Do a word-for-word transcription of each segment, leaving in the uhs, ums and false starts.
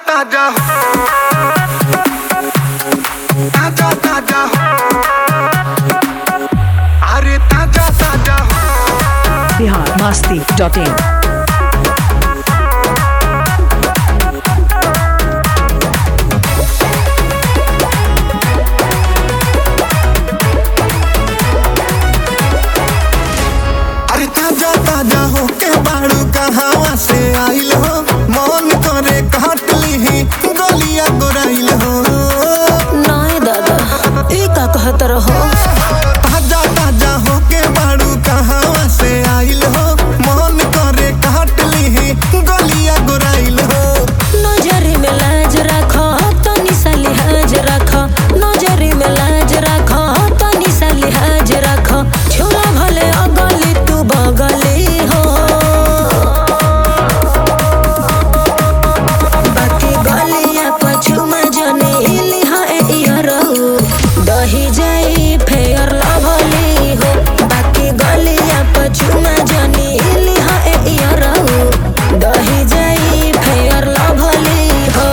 ताजा ताजा ताजा अरे ताजा ताजा बिहार मस्ती डॉट इन। अरे ताजा ताजा हो के बाड़ू कहावा से आइल हो, मन करे काट ली गलिया गोराइल हो। नाय दादा ई का कहत रहो। ताजा ताजा हो के बाड़ू कहावा से आइल हो, मन करे काट ली गलिया गोराइल हो। नजर में लाज रखो तनी सा लिहाज रखो, नजर में लाज रखो तनी सा लिहाज रखो। छोरा भले अगली तू बगली हो, बाकी गलिया पछू में जने लिहा ए इयरो दही जाई फेयर लवली हो। बाकी गलिया पछू में जने लिहा ए इयरो दही जाई फेयर लवली हो।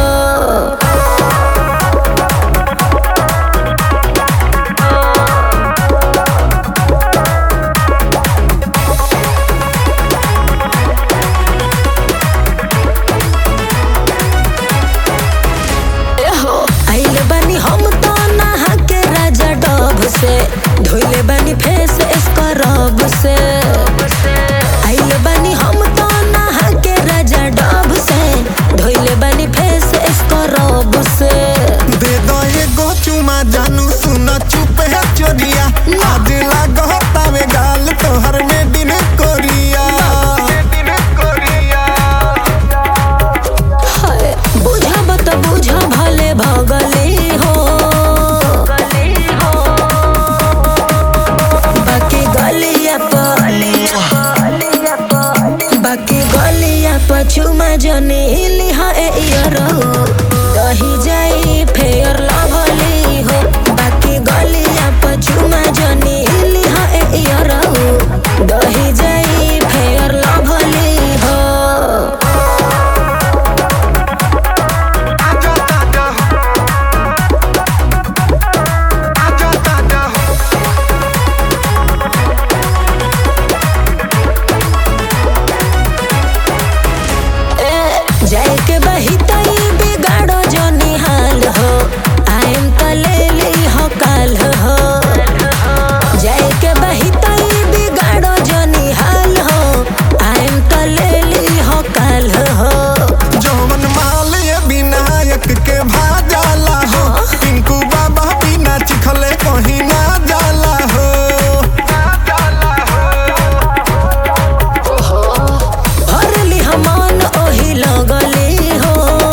आइले बानी हम तो नहा के राजा डब से, धोइले बानी फेस स्क्रब से। आइले बानी हम तो नहा के राजा डब से, धोइले बानी फेस स्क्रब से। दे दो एगो चुमा जानू सुन चुप है चोरिया, आज लागतावे गाल तोहर में दिन कोरिया। हाय बुझब तो बुझ भले भगली हो, बाकी गलिया बाकी गलिया पछू में जने लिहा ए इयरो दही जाई फेयर लवली हो। बाकी गलिया पछू में जने लिहा ए इयरो दही जाई फेयर लवली हो। ताजा ताजा ताजा ताजा जाए के बहितई बिगाड़ो जनी हाल हो, आयम त ले ली हो काल हो। जाए के बहितई बिगाड़ो जनी हाल हो, आयम त ले ली हो काल हो। जौवन माल ये विनायक के भाजाला हो, पिंकू बाबा बिना चिखले कहीं ना जाला हो। भरली हमान ओही लगली हो,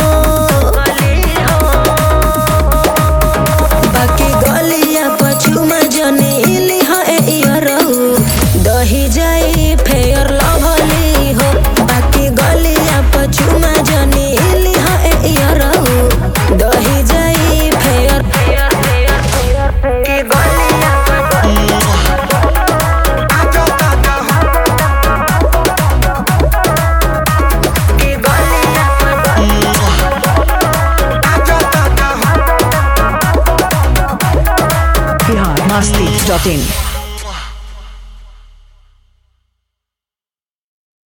बाकी गलिया पछू में जने लिहा ए इयरो दही जाई फेयर लवली हो। बाकी गलिया पछू में जने लिहा ए इयरो दही जाई फेयर की गलिया ताजा ताजा की गलिया ताजा ताजा बिहार मस्ती डॉट इन।